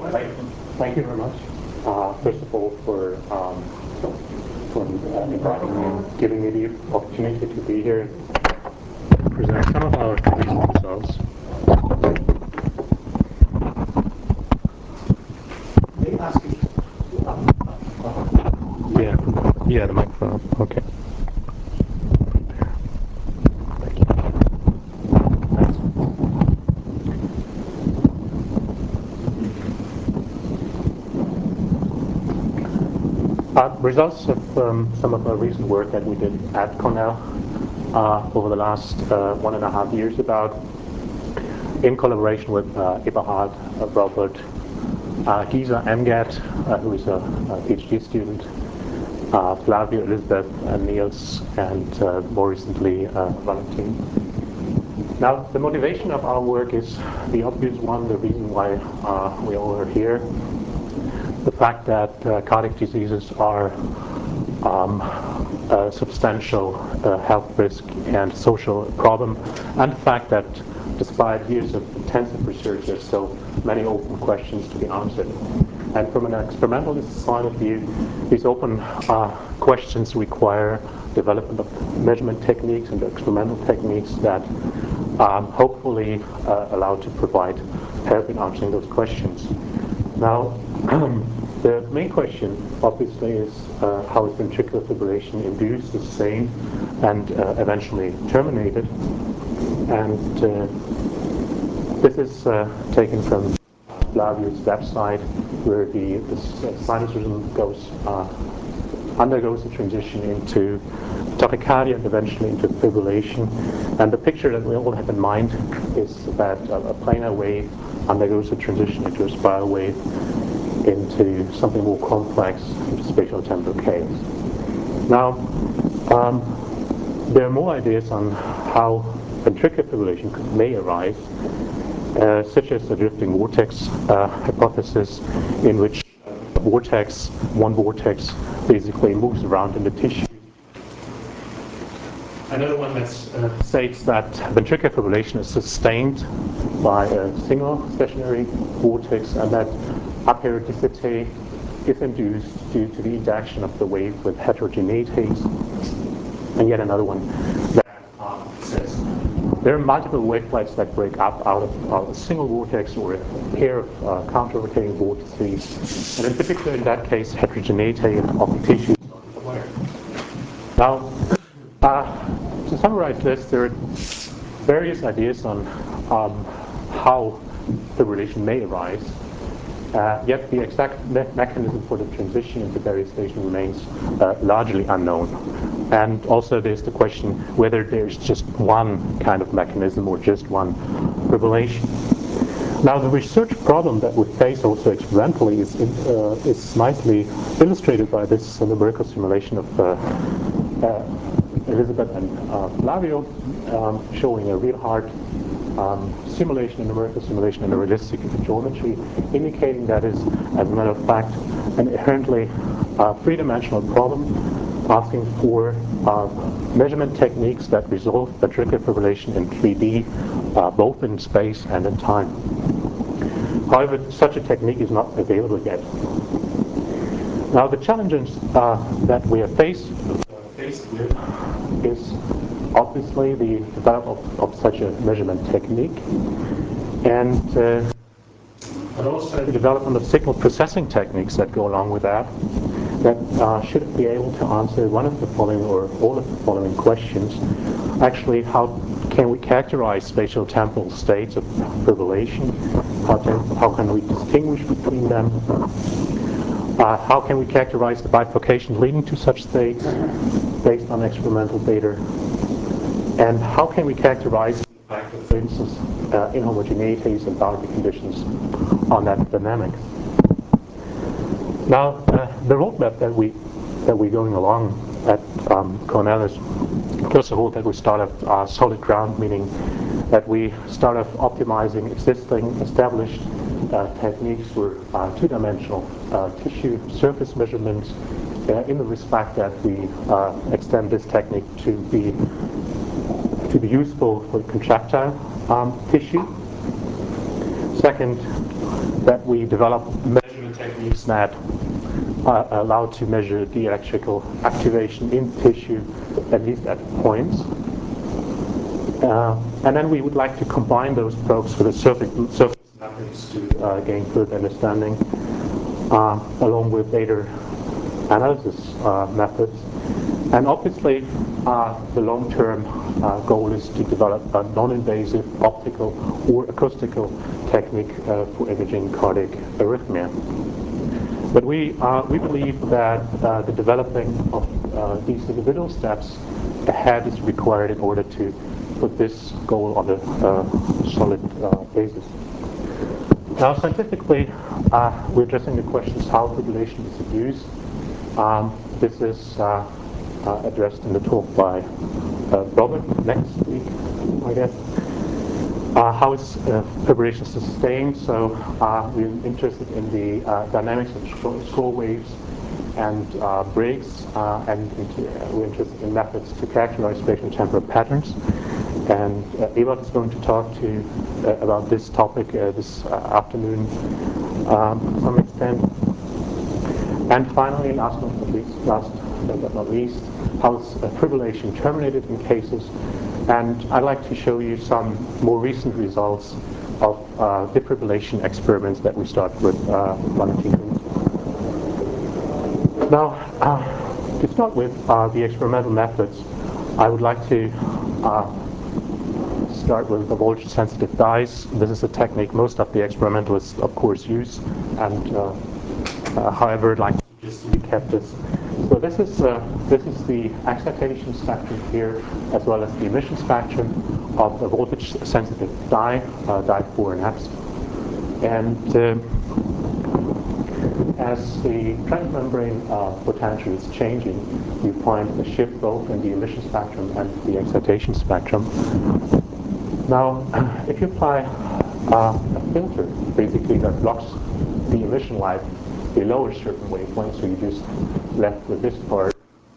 Thank you very much. First of all, for inviting me and giving me the opportunity to be here and present some of our recent results. May I ask you? Yeah, the microphone. Okay. Thank you. Thanks. Results of some of our recent work that we did at Cornell over the last 1.5 years in collaboration with Eberhard, Robert, Gisa Emgat, who is a PhD student, Flavio, Elizabeth, Niels, and more recently Valentin. Now, the motivation of our work is the obvious one, the reason why we all are here. The fact that cardiac diseases are a substantial health risk and social problem, and the fact that despite years of intensive research, there's still many open questions to be answered. And from an experimentalist point of view, these open questions require development of measurement techniques and experimental techniques that hopefully allow to provide help in answering those questions. Now, the main question, obviously, is how is ventricular fibrillation induced, sustained, and eventually terminated. And this is taken from Flavio's website, where the sinus rhythm undergoes a transition into tachycardia and eventually into fibrillation. And the picture that we all have in mind is that a planar wave undergoes a transition into a spiral wave into something more complex, into spatial temporal chaos. Now, there are more ideas on how ventricular fibrillation may arise, such as the drifting vortex hypothesis, in which one vortex basically moves around in the tissue. Another one that states that ventricular fibrillation is sustained by a single stationary vortex, and that aperiticity is induced due to the interaction of the wave with heterogeneities. And yet another one that says there are multiple wavelets that break up out of a single vortex or a pair of counter-rotating vortices, and in particular in that case heterogeneity of the tissue. Now, to summarize this, there are various ideas on how fibrillation may arise, yet the exact mechanism for the transition into variation remains largely unknown. And also there's the question whether there's just one kind of mechanism or just one fibrillation. Now, the research problem that we face also experimentally is nicely illustrated by this numerical simulation of Elizabeth and Flavio, showing a real hard simulation, a numerical simulation in a realistic geometry, indicating that is, as a matter of fact, an inherently three-dimensional problem, asking for measurement techniques that resolve ventricular fibrillation in 3D, both in space and in time. However, such a technique is not available yet. Now, the challenges that we are faced with is obviously the development of such a measurement technique, and but also the development of signal processing techniques that go along with that should be able to answer one of the following or all of the following questions. Actually, how can we characterize spatial temporal states of fibrillation? How can we distinguish between them? How can we characterize the bifurcation leading to such states based on experimental data? And how can we characterize the fact of, for instance, inhomogeneities and boundary conditions on that dynamic? Now, the roadmap that we're going along at Cornell is, first of all, that we start off solid ground, meaning that we start off optimizing existing established techniques for two-dimensional tissue surface measurements, in the respect that we extend this technique to be useful for contractile tissue. Second, that we develop measurement techniques that are allowed to measure the electrical activation in tissue, at least at points. And then we would like to combine those probes with the surface mappings to gain further understanding, along with data analysis methods. And obviously, the long-term goal is to develop a non-invasive optical or acoustical technique for imaging cardiac arrhythmia. But we believe that the developing of these individual steps ahead is required in order to put this goal on a solid basis. Now, scientifically, we're addressing the questions how fibrillation is induced. This is addressed in the talk by Robert next week, I guess. How is fibrillation sustained? So we're interested in the dynamics of scroll waves and breaks, and we're interested in methods to characterize spatial temporal patterns. And Ewald is going to talk to you about this topic this afternoon to some extent. And finally, last but not least, how is fibrillation terminated in cases? And I'd like to show you some more recent results of defibrillation experiments that we started with one or two things. Now, to start with the experimental methods, I would like to start with the voltage-sensitive dyes. This is a technique most of the experimentalists, of course, use, and however, I'd like to just recap this. So this is the excitation spectrum here, as well as the emission spectrum of the voltage-sensitive dye, dye 4 and Fs. And as the transmembrane potential is changing, you find a shift both in the emission spectrum and the excitation spectrum. Now, if you apply a filter, basically that blocks the emission light below a certain wavelength, so you just left with this part,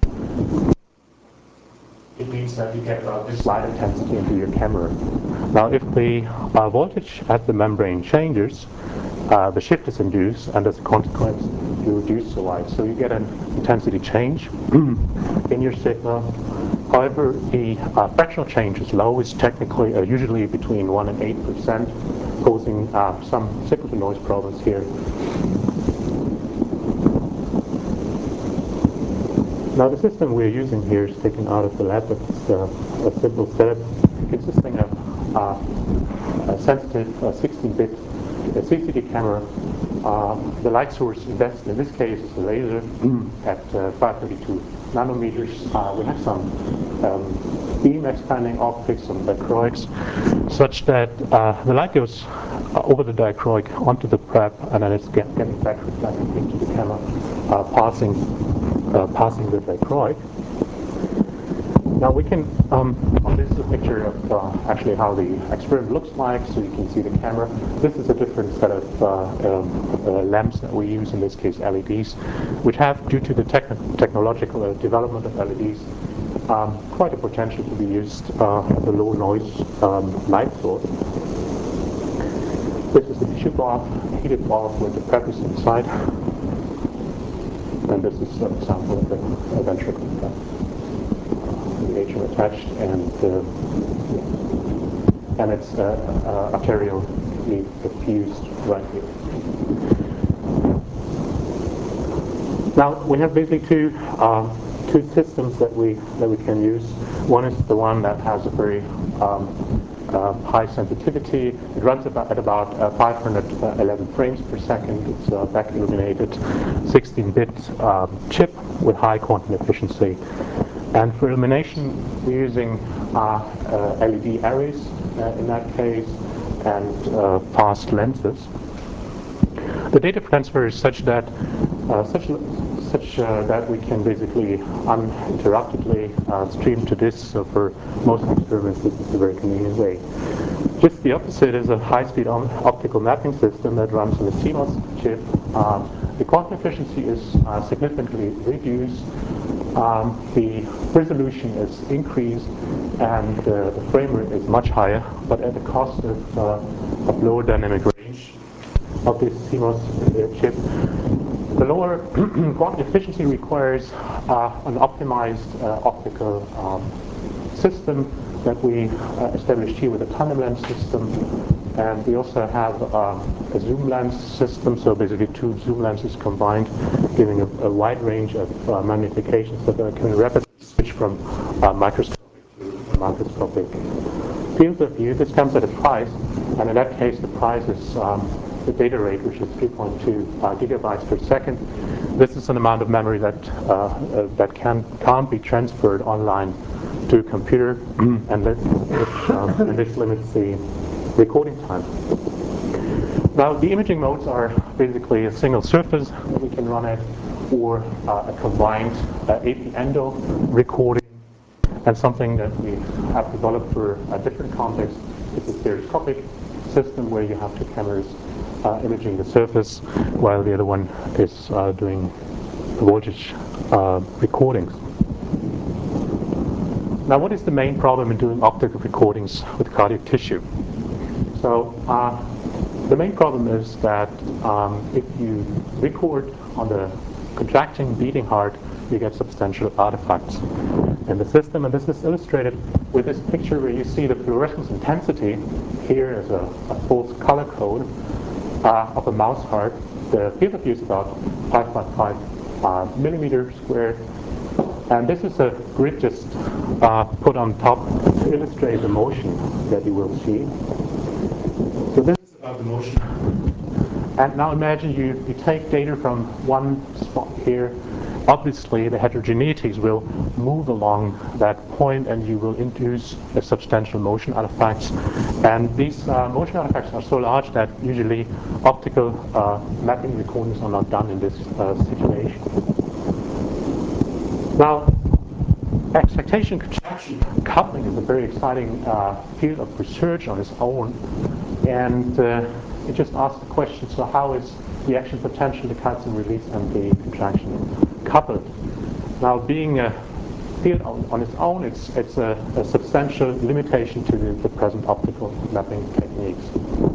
it means that you get about this light intensity into your camera. Now, if the voltage at the membrane changes, the shift is induced, and as a consequence, you reduce the light. So you get an intensity change in your signal. However, the fractional change is low. It's technically usually between 1% and 8%, posing some signal-to-noise problems here. Now, the system we're using here is taken out of the lab. It's a simple setup consisting of a sensitive 16-bit CCD camera. The light source invested in this case is a laser at 532 nanometers. We have some beam expanding optics, some dichroics, such that the light goes over the dichroic onto the prep, and then it's getting back reflected into the camera, passing the dichroic. Now we can, this is a picture of actually how the experiment looks like, so you can see the camera. This is a different set of lamps that we use, in this case LEDs, which have, due to the technological development of LEDs, quite a potential to be used as a low noise light source. This is the tissue bath, heated bath with the preface inside. And this is an example of the ventricle. The atrium attached, and it's arterially diffused right here. Now we have basically two systems that we can use. One is the one that has a very high sensitivity. It runs at about 511 frames per second. It's a back illuminated 16-bit chip with high quantum efficiency. And for illumination, we're using LED arrays in that case, and fast lenses. The data transfer is such that that we can basically uninterruptedly stream to this. So for most experiments, this is a very convenient way. Just the opposite is a high-speed optical mapping system that runs on a CMOS chip. The quantum efficiency is significantly reduced. The resolution is increased, and the frame rate is much higher, but at the cost of lower dynamic range. of this CMOS chip. The lower quantum efficiency requires an optimized optical system that we established here with a tandem lens system. And we also have a zoom lens system, so basically two zoom lenses combined, giving a wide range of magnifications that can rapidly switch from microscopic to macroscopic field of view. This comes at a price, and in that case the price is the data rate, which is 3.2 gigabytes per second. This is an amount of memory that can't be transferred online to a computer, and this limits the recording time. Now, the imaging modes are basically a single surface that we can run at, or a combined AP-endo recording, and something that we have developed for a different context is a stereoscopic system where you have two cameras imaging the surface, while the other one is doing voltage recordings. Now, what is the main problem in doing optical recordings with cardiac tissue? So the main problem is that if you record on the contracting, beating heart, you get substantial artifacts in the system. And this is illustrated with this picture where you see the fluorescence intensity here as a false color code of a mouse heart. The field of view is about 5.5 millimeters squared. And this is a grid just put on top to illustrate the motion that you will see. So this is about the motion. And now imagine you take data from one spot here. Obviously, the heterogeneities will move along that point, and you will induce a substantial motion artifacts. And these motion artifacts are so large that usually optical mapping recordings are not done in this situation. Now, excitation contraction coupling is a very exciting field of research on its own, and it just asks the question: so how is the action potential, the calcium release, and the contraction coupled? Now, being a field on its own, it's a substantial limitation to the present optical mapping techniques.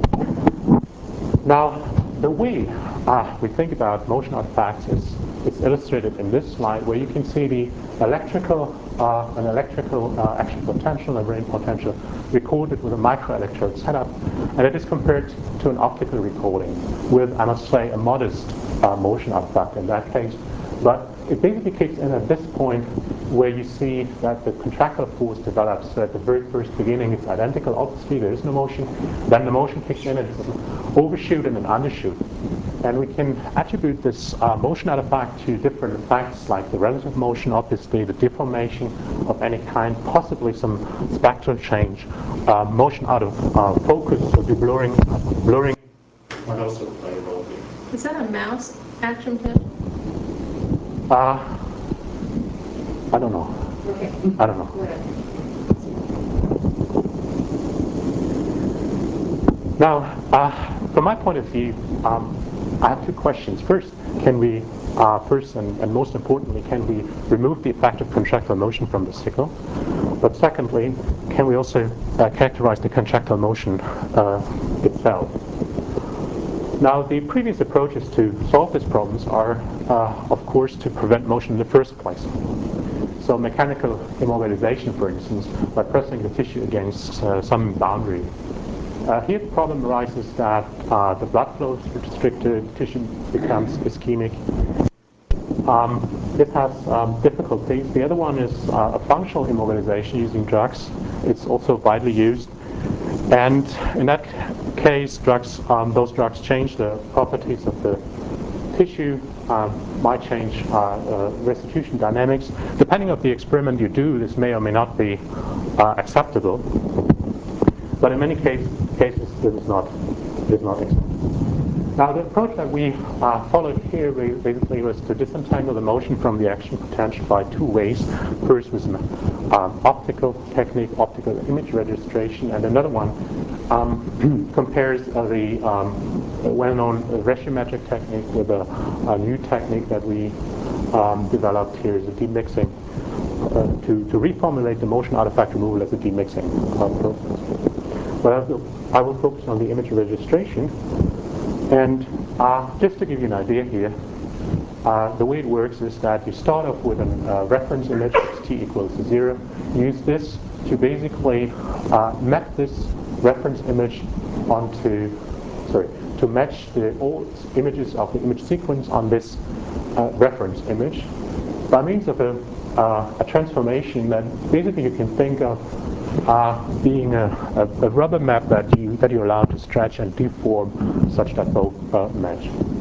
Now, the way we think about motion artifacts is illustrated in this slide, where you can see the electrical action potential and brain potential recorded with a microelectrode setup, and it is compared to an optical recording with, I must say, a modest motion artifact in that case. But it basically kicks in at this point where you see that the contractile force develops. So at the very first beginning it's identical, obviously there is no motion. Then the motion kicks in, and it's an overshoot and an undershoot. And we can attribute this motion artifact to different effects, like the relative motion, obviously, the deformation of any kind, possibly some spectral change, motion out of focus, so the blurring might also play a role here. Is that a mouse action potential? I don't know. Okay. I don't know. Now, from my point of view, I have two questions. First, can we, and most importantly, can we remove the effect of contractile motion from the signal? But secondly, can we also characterize the contractile motion itself? Now, the previous approaches to solve these problems are, of course, to prevent motion in the first place. So mechanical immobilization, for instance, by pressing the tissue against some boundary. Here the problem arises that the blood flow is restricted, tissue becomes ischemic. This has difficulties. The other one is a functional immobilization using drugs. It's also widely used. And in that case, those drugs change the properties of the tissue, might change restitution dynamics. Depending on the experiment you do, this may or may not be acceptable. But in many cases, this is not acceptable. Now, the approach that we followed here basically was to disentangle the motion from the action potential by two ways. First was an optical technique, optical image registration, and another one compares the well-known ratiometric technique with a new technique that we developed here, is a demixing, to reformulate the motion artifact removal as a demixing process. But I will focus on the image registration. And just to give you an idea here, the way it works is that you start off with a reference image, t equals 0. Use this to basically map this reference image to match all images of the image sequence on this reference image by means of a transformation that basically you can think of being a rubber map that you're allowed to stretch and deform such that both match.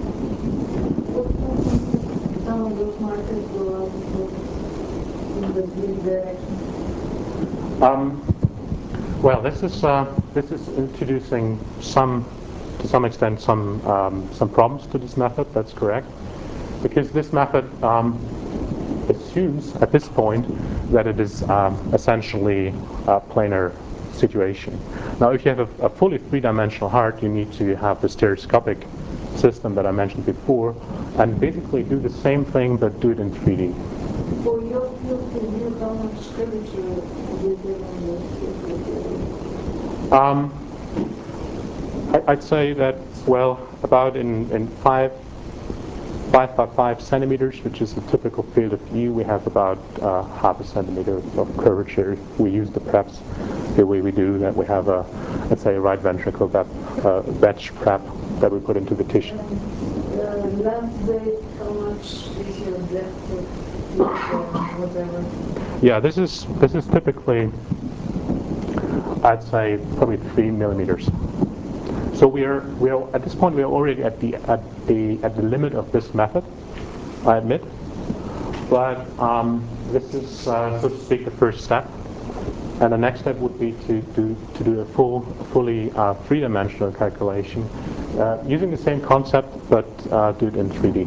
Some of those markers go out in the green direction. Well, this is introducing to some extent some problems to this method. That's correct, because this method assumes at this point that it is essentially a planar situation. Now, if you have a fully three-dimensional heart, you need to have the stereoscopic system that I mentioned before, and basically do the same thing but do it in 3D. For your field of view, how much curvature do you get on the field of view? I'd say that, well, about in 5 by 5 centimeters, which is the typical field of view, we have about half a centimeter of curvature. We use the preps the way we do that. We have let's say, a right ventricle wedge prep that we put into the tissue. Last day, how much is your depth of whatever? Yeah, this is typically, I'd say, probably 3 millimeters. So we are at this point we are already at the limit of this method, I admit. But this is so to speak the first step, and the next step would be to do a fully three-dimensional calculation using the same concept but do it in 3D.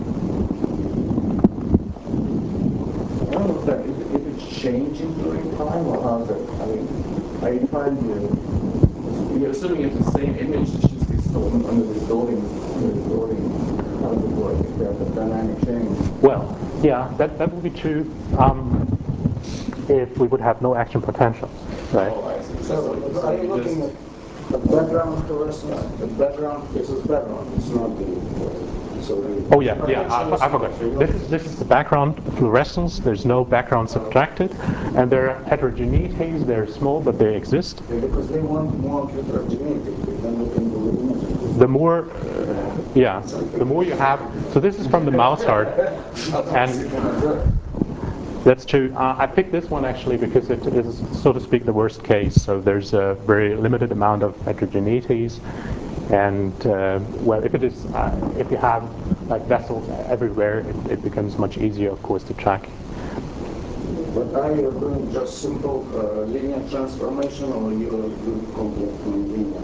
I don't know if it's changing during time or how's it? I mean, are you trying to? You're assuming it's the same image, it's just distorted under distorting. How does it work? If there's a dynamic change. Well, yeah, that would be true if we would have no action potential, right? Oh, I see. So are you looking at the background fluorescence? The background, this is background, it's not the. Oh yeah, I forgot. This is the background fluorescence. There's no background subtracted, and there are heterogeneities. They're small, but they exist. Yeah, because they want more heterogeneity. Then we can do images. The more, the more you have. So this is from the mouse heart, and that's true. I picked this one actually because it is, so to speak, the worst case. So there's a very limited amount of heterogeneities. And well, if you have like vessels everywhere, it becomes much easier, of course, to track. But are you doing just simple linear transformation, or you do complex linear?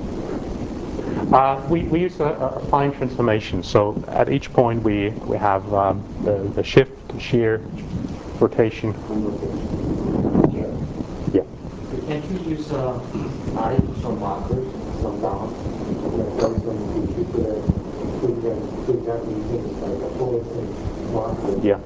We use a fine transformation. So at each point we have the shift, shear, rotation. Yeah. Can't you use artificial markers sometimes? Yeah.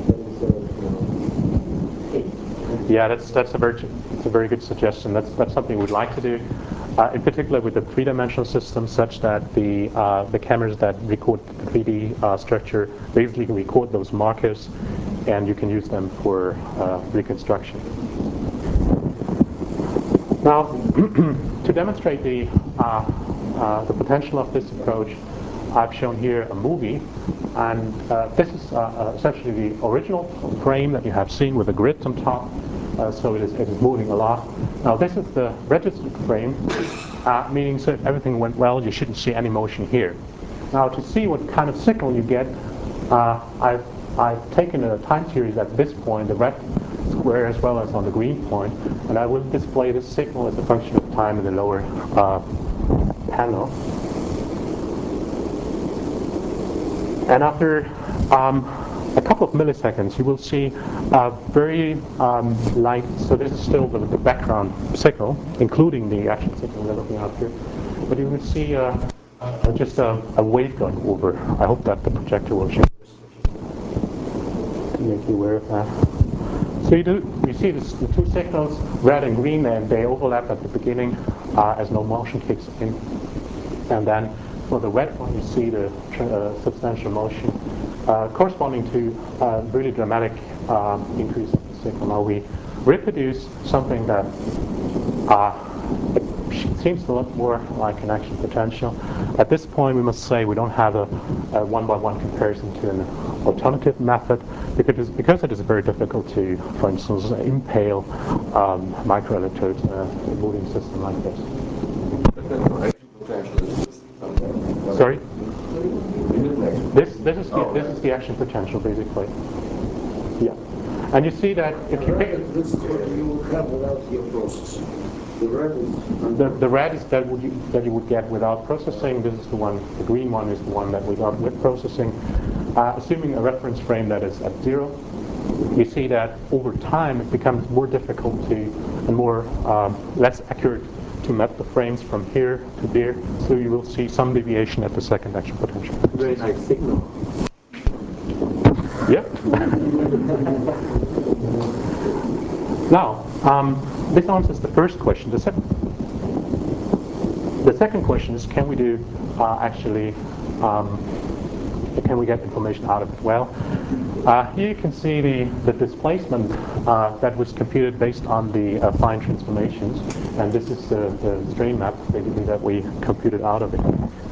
Yeah, that's a very good suggestion. That's something we'd like to do, in particular with the three-dimensional system, such that the cameras that record the 3D structure basically record those markers, and you can use them for reconstruction. Now, to demonstrate the potential of this approach, I've shown here a movie, and this is essentially the original frame that you have seen with the grids on top, so it is moving a lot. Now this is the registered frame, meaning so if everything went well, you shouldn't see any motion here. Now to see what kind of signal you get, I've taken a time series at this point, the red square as well as on the green point, and I will display this signal as a function of time in the lower panel. And after a couple of milliseconds, you will see very light, so this is still the background signal, including the actual signal we're looking at here, but you will see just a wave going over. I hope that the projector will show to make you aware of that. So you see the two signals, red and green, and they overlap at the beginning as no motion kicks in. And then for the red one, you see the substantial motion corresponding to a really dramatic increase of the signal. Now we reproduce something that seems to look more like an action potential. At this point, we must say we don't have a one-by-one comparison to an alternative method because it is very difficult to, for instance, impale microelectrodes in a moving system like this. Sorry? This is the action potential, basically. Yeah. And you see that if you pick this you would have without your process. The red is the red is that you would get without processing. This is the one. The green one is the one that we got with processing. Assuming a reference frame that is at 0, you see that over time it becomes more difficult to and more less accurate to map the frames from here to there. So you will see some deviation at the second action potential. very nice signal. Yeah. Now, this answers the first question. The second question is, can we do can we get information out of it? Well, here you can see the displacement that was computed based on the affine transformations, and this is the strain map basically that we computed out of it.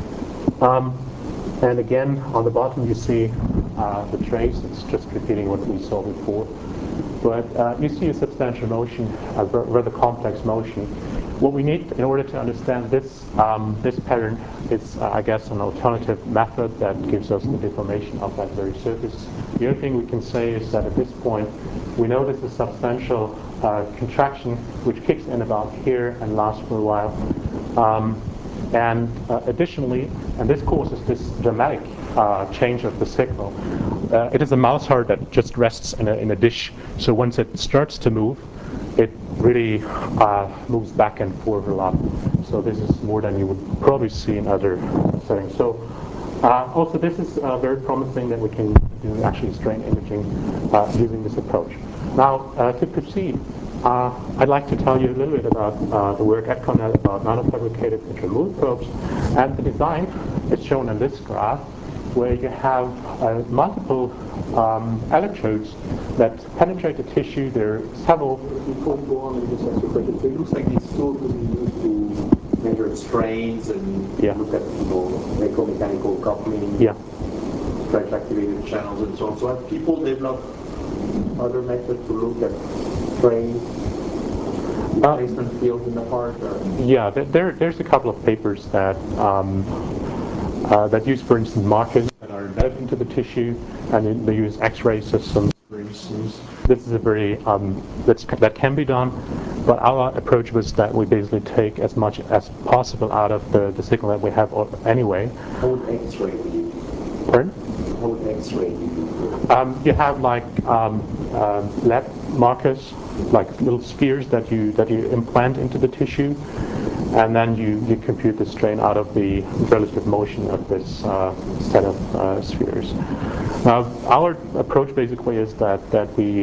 And again, on the bottom you see the trace. It's just repeating what we saw before. But you see a substantial motion, a rather complex motion. What we need in order to understand this pattern is, I guess, an alternative method that gives us the deformation of that very surface. The other thing we can say is that at this point, we know this is substantial contraction, which kicks in about here and lasts for a while. And additionally, and this causes this dramatic change of the signal. It is a mouse heart that just rests in a dish. So once it starts to move, it really moves back and forth a lot. So this is more than you would probably see in other settings. So also this is very promising that we can do actually strain imaging using this approach. Now to proceed, I'd like to tell you a little bit about the work at Cornell about nanofabricated intramural probes, and the design is shown in this graph, where you have multiple electrodes that penetrate the tissue. There are several. Before we go on, I just ask you a question. So it looks like these tools will be used to measure strains and look at electromechanical coupling, stretch activated channels, and so on. So have people developed other methods to look at strain displacement fields in the heart? Yeah, there's a couple of papers that that use, for instance, markers that are embedded into the tissue, and they use X-ray systems, for instance. This is a very that can be done, but our approach was that we basically take as much as possible out of the signal that we have anyway. How would X-ray be? Pardon? How would X-ray be? You have like lab markers, like little spheres that you implant into the tissue, and then you compute the strain out of the relative motion of this set of spheres. Now, our approach basically is that we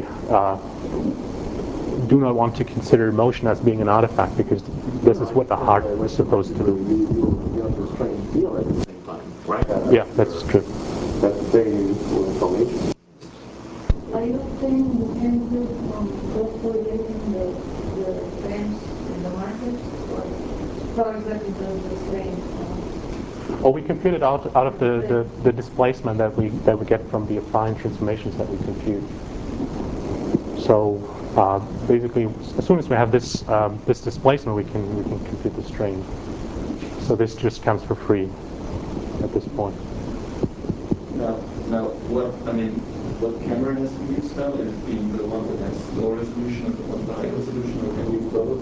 do not want to consider motion as being an artifact, because this is what the heart was supposed to do. You have the strain field at the same time, right? Yeah, that's true. That's very useful information. Are you saying you can do from phosphorylating the frames and the markers? Or how exactly does the strain? Well, we computed out of the displacement that we get from the affine transformations that we compute. So basically, as soon as we have this this displacement, we can compute the strain. So this just comes for free at this point. Now, what camera has been used now? Is it being the one that has low resolution or the high resolution, or can we use both?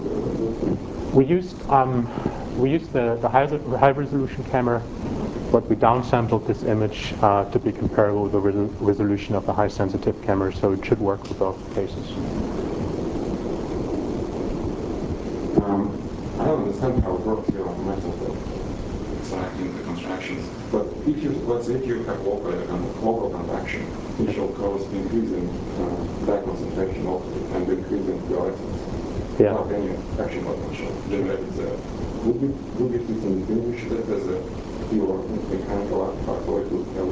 We used the high resolution camera, but we downsampled this image to be comparable with the resolution of the high sensitive camera, so it should work for both cases. I don't understand how it works here on the method of extracting the contractions. But let's say if you have local contraction, it shall cause increasing back concentration also and increasing fluorescence. without any action potential generated there. Would it distinguish that as a pure mechanical artifact, or it would have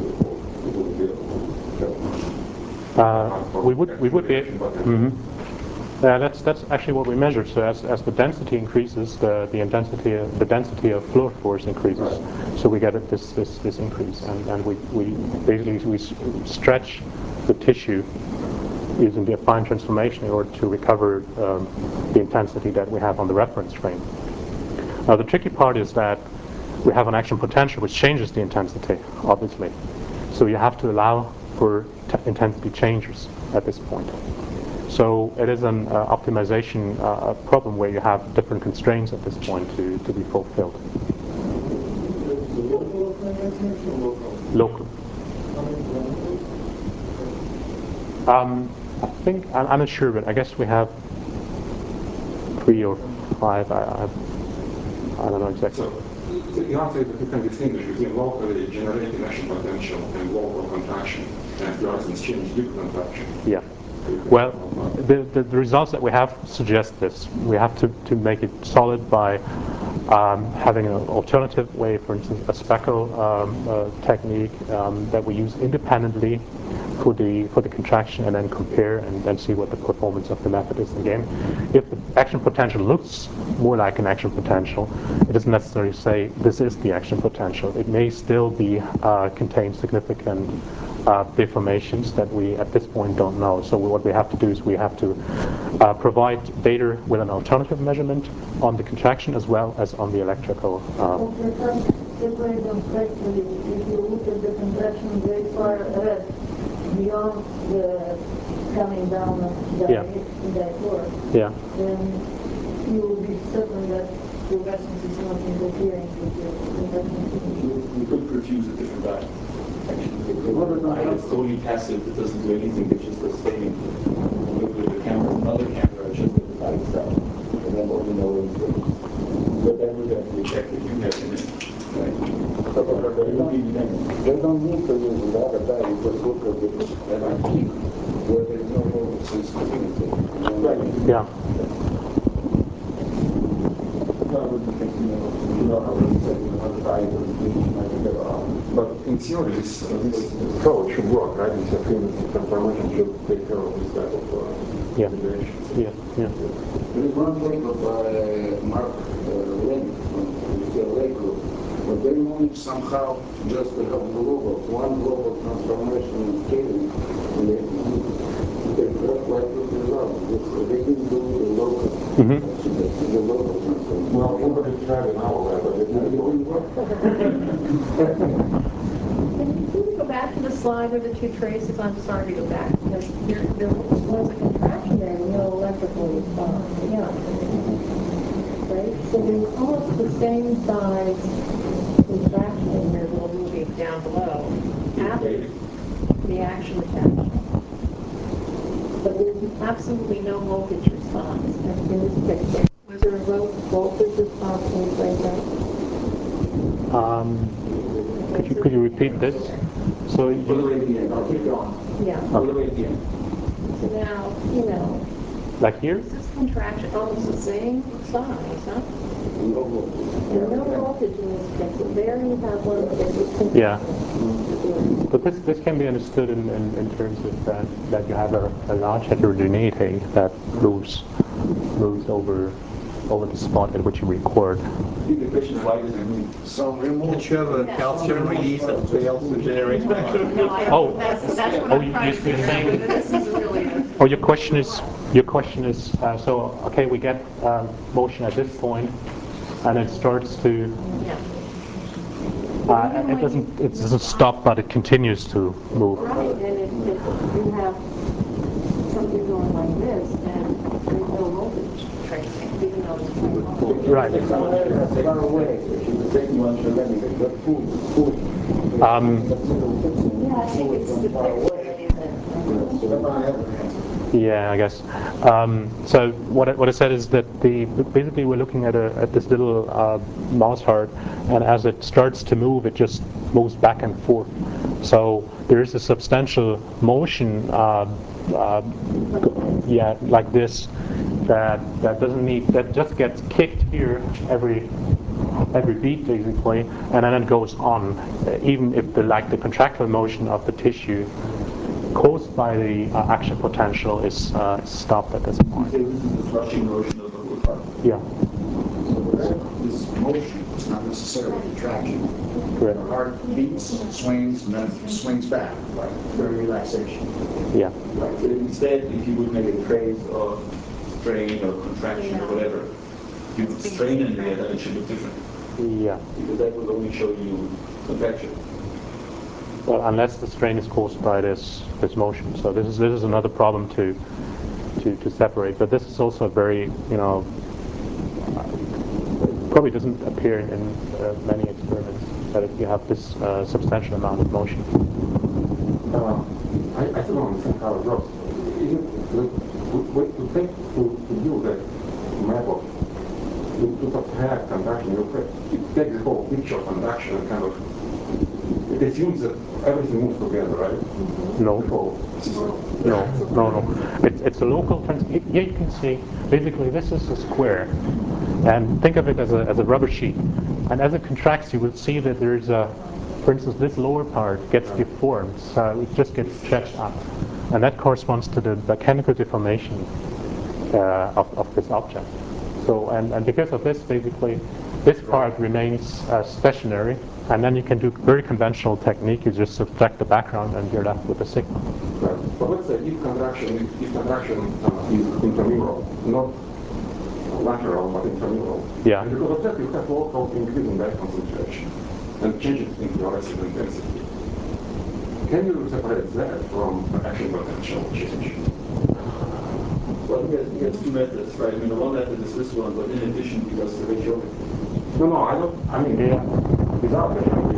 we would be. Yeah, that's actually what we measured. So as the density increases, the density of fluid force increases. So we get this increase, and we basically stretch the tissue using the affine transformation in order to recover the intensity that we have on the reference frame. Now the tricky part is that we have an action potential which changes the intensity, obviously. So you have to allow for intensity changes at this point. So it is an optimization problem where you have different constraints at this point to be fulfilled. Local. I think, I'm not sure, but I guess we have 3 or 5. I don't know exactly. So the answer is that you can distinguish between locally generated action potential and local contraction, and the license change due to contraction. Yeah. Well, the results that we have suggest this. We have to make it solid by having an alternative way, for instance, a speckle technique that we use independently for the contraction, and then compare and then see what the performance of the method is again. If the action potential looks more like an action potential, it doesn't necessarily say this is the action potential. It may still be contain significant deformations that we at this point don't know. So what we have to do is we have to provide data with an alternative measurement on the contraction as well as on the electrical. If you look at the contraction very far ahead, beyond the coming down of the floor, then you will be certain that the resonance is not interfering with your contraction. You could perfuse a different dye. It's totally passive, it doesn't do anything, it's just a staining. With the camera, another camera, it's just the dye itself. And then what you know is that that would have the effect that you have in it. Right? They don't need to use a lot of dye, you just look at the peak where there's no more sensitivity. Yeah. But in theory, this approach should work, right? This affinity transformation should take care of this type of situation. Yeah. There is one paper by Mark Lane from UCLA group, but they managed somehow just to have one global transformation in scaling, and they got quite good results. They didn't do the local. The local transformation. Well, everybody tried it now, but it didn't work. Can you go back to the slide with the 2 traces? I'm sorry to go back, because there was a contraction there, no electrical response. Yeah. Right? So there's almost the same size contraction here while moving down below after the action potential. But there's absolutely no voltage response in this picture. Was there a voltage response in this breakdown? Could you repeat this? So All the way at the end, I'll keep going. Yeah. All the way at the end. So now, like here? is this contraction almost the same size, huh? There's no voltage in this picture. There you have one that Yeah. But this can be understood in terms of that you have a large heterogeneity that moves over the spot at which you record. I think the question is why does it move? So remove. Can show the calcium release that fails to generate spectrum. No, I Oh. that's what I'm trying to you're figure out, saying- whether this is really a... Oh, your question is so okay, we get motion at this point, and it starts to. Yeah. It doesn't stop, but it continues to move. Right, and if you have something going like this, and there's no voltage tracing, even though it's quite long. Right. Far away. Yeah, I think it's the picture that Yeah, I guess. So what I said is that basically we're looking at this little mouse heart, and as it starts to move, it just moves back and forth. So there is a substantial motion, like this, that doesn't need, that just gets kicked here every beat basically, and then it goes on, even if the contractile motion of the tissue caused by the action potential is stopped at this point. This is the flushing motion of the whole part. Yeah. This motion is not necessarily contraction. Correct. The heart beats, swings, and then swings back, right? During relaxation. Yeah. Right. So instead, if you would make a trace of strain or contraction or whatever, you would strain in there, then it should look different. Yeah. Because that will only show you contraction. Well, unless the strain is caused by this motion. So this is another problem to separate. But this is also very, probably doesn't appear in many experiments that if you have this substantial amount of motion. I still don't understand how it works. To do the method to have conduction, it takes the whole picture of conduction and kind of, it assumes that everything moves together, right? No. No. It's a local here you can see, basically this is a square. And think of it as a rubber sheet. And as it contracts, you will see that there's for instance, this lower part gets deformed, so it just gets stretched up. And that corresponds to the mechanical deformation of this object. So, and because of this, basically, this part remains stationary, and then you can do very conventional technique. You just subtract the background, and you're left with a signal. Right. But let's say if contraction is intramural, not lateral, but intramural. Yeah. And because of that, you have local increase in that concentration and change it in fluorescent intensity. Can you separate that from action potential change? Well, he has two methods, right? I mean, the one method is this one, but in addition, he does the radiometry. No, I don't. I mean, without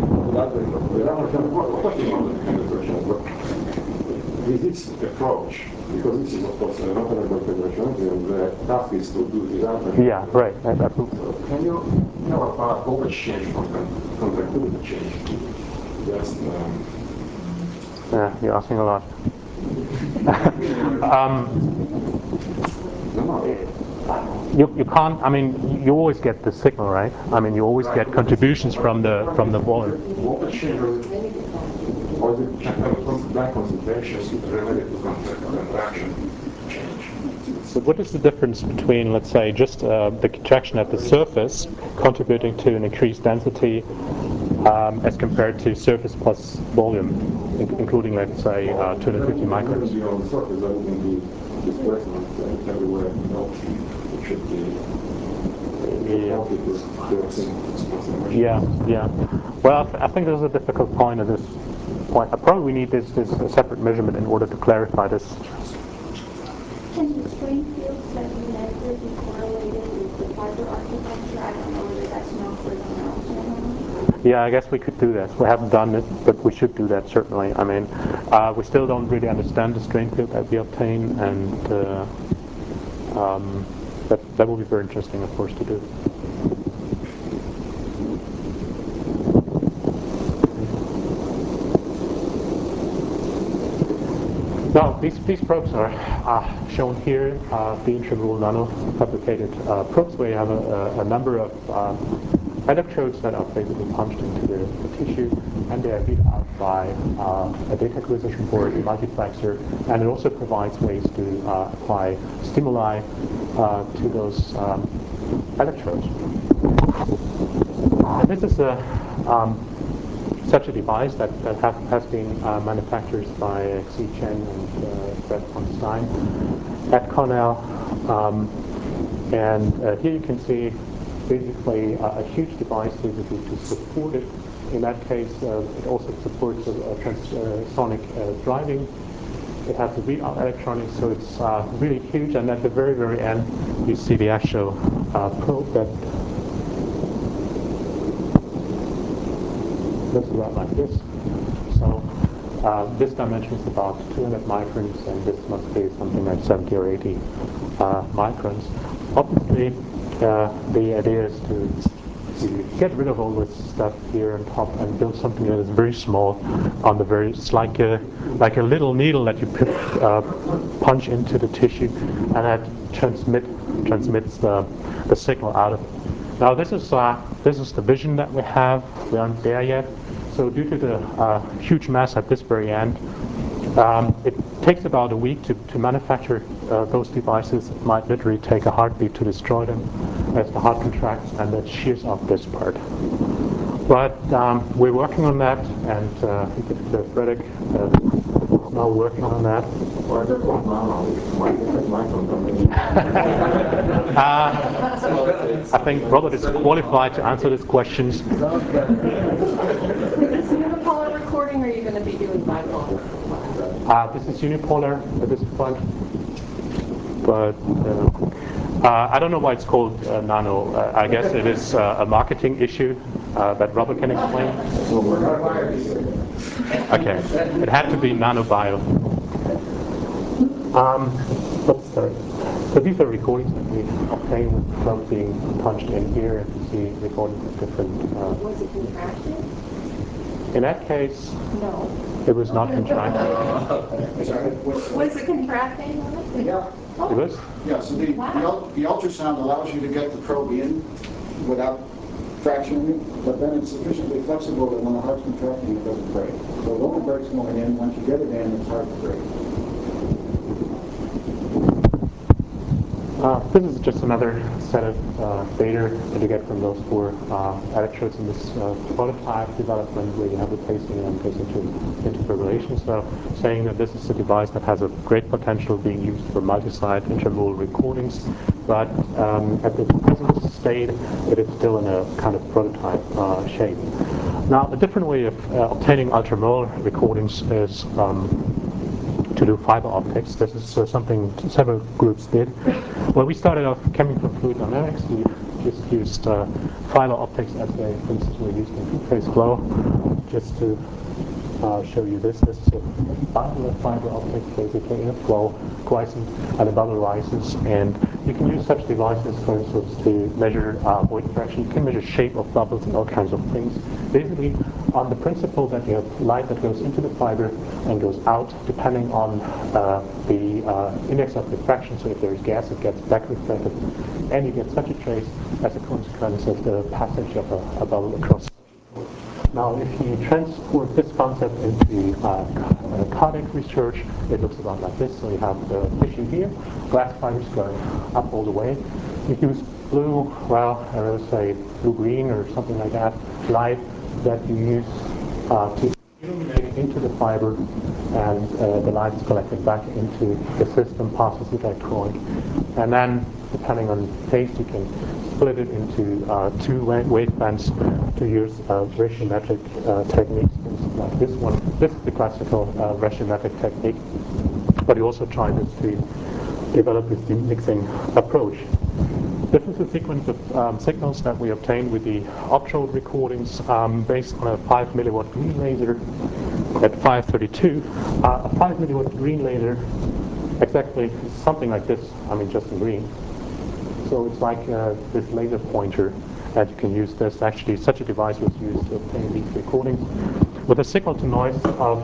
question on the kind of question, but with this approach, because this is of course an operator radiometry, and the task is to do without. Yeah, right. Absolutely. Can you have a voltage change from contractility change? Yes. You're asking a lot. You can't. I mean, you always get the signal, right? I mean, you always get contributions from the volume. Voltage change, or is it black concentration related to contraction change? So what is the difference between, let's say, just the contraction at the surface contributing to an increased density as compared to surface plus volume, including, let's say, 250 microns? On the surface, there wouldn't be displacement everywhere. It should be. Yeah. Well, I think this is a difficult point at this point. Probably we need this separate measurement in order to clarify this. Can the strain fields that you measure be correlated with the fiber architecture? I don't know whether that's known for the neurons or not. Yeah, I guess we could do that. We haven't done it, but we should do that certainly. I mean, we still don't really understand the strain field that we obtain, and that will be very interesting, of course, to do. Now, these probes are shown here, the intramural nano-fabricated probes, where you have a number of electrodes that are basically punched into the tissue, and they are beat out by a data acquisition board, a multiplexer, and it also provides ways to apply stimuli to those electrodes. And this is such a device that has been manufactured by Xi Chen and Brett von Stein at Cornell. And here you can see basically a huge device basically to support it. In that case, it also supports transonic driving. It has the readout electronics, so it's really huge. And at the very, very end, you see the actual probe that looks a lot like this. So this dimension is about 200 microns, and this must be something like 70 or 80 microns. Obviously, the idea is to to get rid of all this stuff here on top and build something that is very small on the very, it's like a little needle that you punch into the tissue, and that transmits the signal out of it. Now this is the vision that we have. We aren't there yet. So due to the huge mass at this very end, it takes about a week to manufacture those devices. It might literally take a heartbeat to destroy them as the heart contracts and that shears off this part. But we're working on that, and in particular Fredrik is now working on that. Well, I just want I think Robert is qualified to answer these questions. Is this unipolar recording, or are you going to be doing bipolar? This is unipolar at this point, but I don't know why it's called nano. I guess it is a marketing issue that Robert can explain. Okay, it had to be nanobio. Let's start. So these are recordings that we obtained with probes being punched in here, and you see recordings of different. Was it contracted? In that case, no. It was not contracted. Was it contracting? Yeah. Oh. It was? Yeah, so the ultrasound allows you to get the probe in without fracturing it, but then it's sufficiently flexible that when the heart's contracting, it doesn't break. So it only breaks going in. Once you get it in, it's hard to break. This is just another set of data that you get from those four electrodes in this prototype development, where you have the pacing and pacing into fibrillation. So saying that this is a device that has a great potential being used for multi-site intramural recordings, but at the present state it is still in a kind of prototype shape. Now, a different way of obtaining ultramural recordings is to do fiber optics. This is something several groups did. When we started off chemical fluid dynamics, we just used fiber optics as they, for instance, were used in two-phase flow. Just to show you this is a bundle of fiber optics, basically in a flow, quiescent, and a bubble rises. And you can use such devices, for instance, to measure void fraction. You can measure shape of bubbles and all kinds of things. Basically, on the principle that you have light that goes into the fiber and goes out, depending on the index of refraction. So if there is gas, it gets back reflected, and you get such a trace as a consequence of the passage of a bubble across. Now, if you transport this concept into cardiac research, it looks about like this. So you have the tissue here, glass fibers going up all the way. You use blue, well, I would say blue-green or something like that, light that you use to illuminate into the fiber, and the light is collected back into the system, passes the electronic, and then depending on phase, you can split it into two wavebands to use ratiometric techniques like this one. This is the classical ratiometric technique, but we also tried this to develop this demixing approach. This is a sequence of signals that we obtained with the optrode recordings based on a 5 milliwatt green laser at 532. A 5 milliwatt green laser exactly is something like this, I mean just in green. So it's like this laser pointer, and you can use this. Actually, such a device was used to obtain these recordings with a signal to noise of.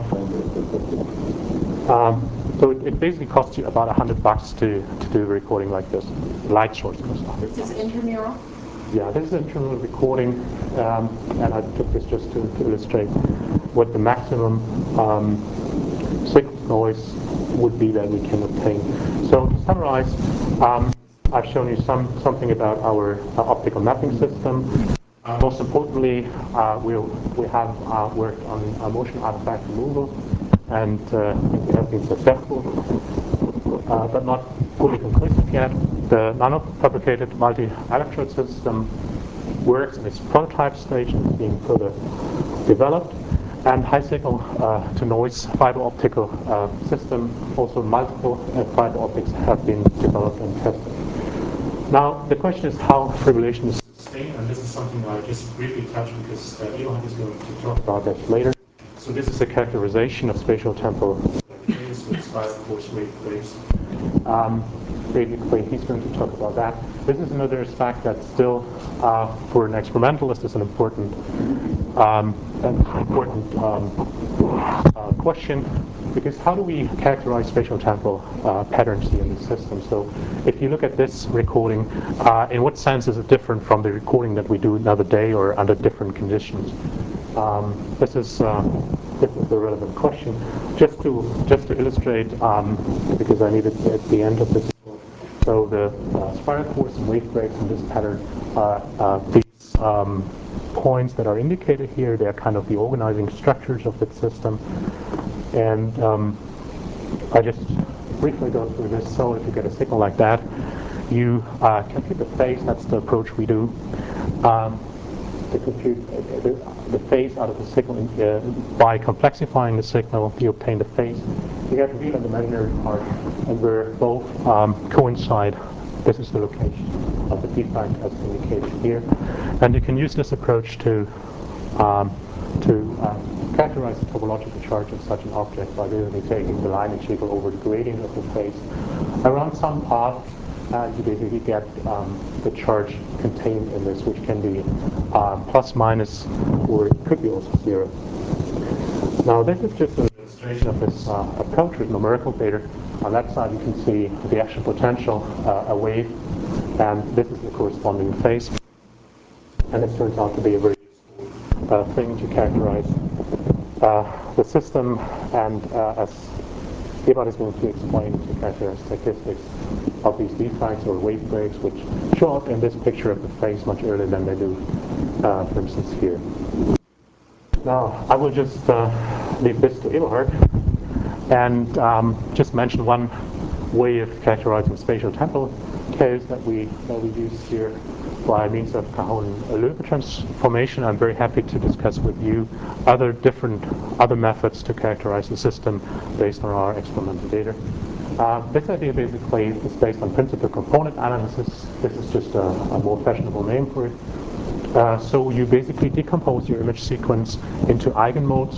So it basically costs you about $100 to do a recording like this. Light source cost. This is intramural? Yeah, this is an intramural recording, and I took this just to illustrate what the maximum signal noise would be that we can obtain. So to summarize, I've shown you something about our optical mapping system. Most importantly, we have worked on motion artifact removal, and we have been successful, but not fully conclusive yet. The nanofabricated multi-electrode system works in its prototype stage and is being further developed. And high signal to noise fiber optical system, also multiple fiber optics have been developed and tested. Now, the question is how fibrillation is sustained, and this is something I just briefly touched because Elon is going to talk about that later. So this is a characterization of spatial temporal phase with spiral course wave base. Basically, he's going to talk about that. This is another aspect that still, for an experimentalist, is an important question, because how do we characterize spatial temporal patterns here in the system? So if you look at this recording, in what sense is it different from the recording that we do another day or under different conditions? This is the relevant question. Just to illustrate, because I need it at the end of this. So the spiral course and wave breaks in this pattern are these points that are indicated here. They are kind of the organizing structures of the system. And I just briefly go through this. So if you get a signal like that, you compute the phase. That's the approach we do. To compute the phase out of the signal by complexifying the signal, you obtain the phase. You get real and imaginary part, and where both coincide. This is the location of the defect as indicated here, and you can use this approach to characterize the topological charge of such an object by basically taking the line integral over the gradient of the phase around some path. You basically get the charge contained in this, which can be plus, minus, or it could be also zero. Now, this is just an illustration of this approach with numerical data. On that side, you can see the actual potential, a wave, and this is the corresponding phase. And this turns out to be a very useful thing to characterize the system, and as Ewout is going to explain, to characterize statistics of these defects or wave breaks, which show up in this picture of the phase much earlier than they do, for instance, here. Now, I will just leave this to Ewout and just mention one way of characterizing spatial temporal case that we use here by means of Cajon-Loewe transformation. I'm very happy to discuss with you other methods to characterize the system based on our experimental data. This idea basically is based on principal component analysis. This is just a more fashionable name for it. So you basically decompose your image sequence into eigenmodes,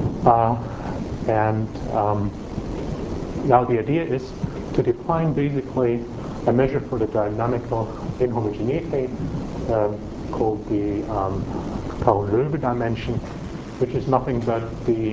and now the idea is to define basically a measure for the dynamical inhomogeneity called the Cajon-Loewe dimension, which is nothing but the